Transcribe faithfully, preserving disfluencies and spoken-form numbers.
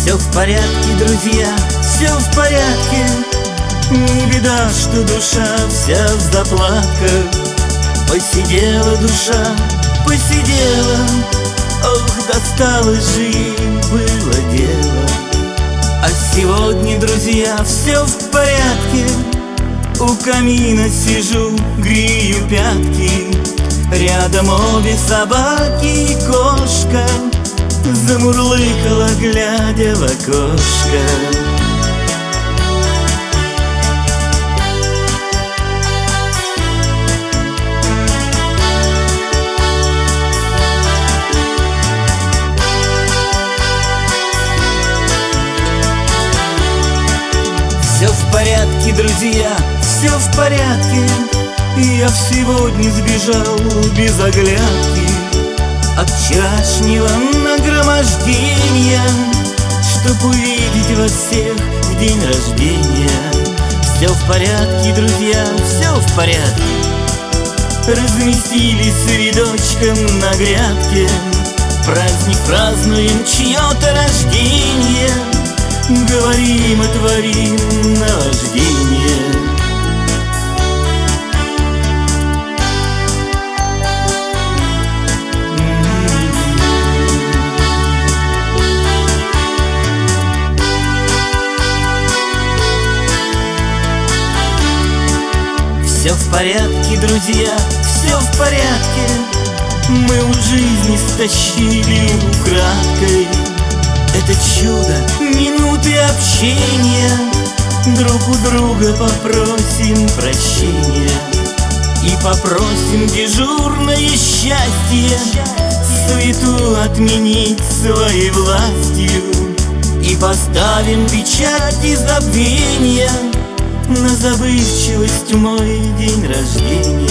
Все в порядке, друзья, все в порядке. Не беда, что душа вся в заплатках. Посидела душа, посидела. Ох, досталось же ей, было дело. А сегодня, друзья, все в порядке. У камина сижу, грею пятки. Рядом обе собаки и кошка замурлыкала, глядя в окошко. Все в порядке, друзья, все в порядке. Я сегодня сбежал без оглядки от вчерашнего нагромождения, чтоб увидеть вас всех в день рождения. Все в порядке, друзья, все в порядке. Разместились рядочком на грядке. Праздник празднуем, чье-то рождение. Говорим и творим наваждение. Все в порядке, друзья, все в порядке. Мы у жизни стащили украдкой это чудо минуты общения. Друг у друга попросим прощения и попросим дежурное счастье суету отменить своей властью. И поставим печать забвения на забывчивость мой день рождения.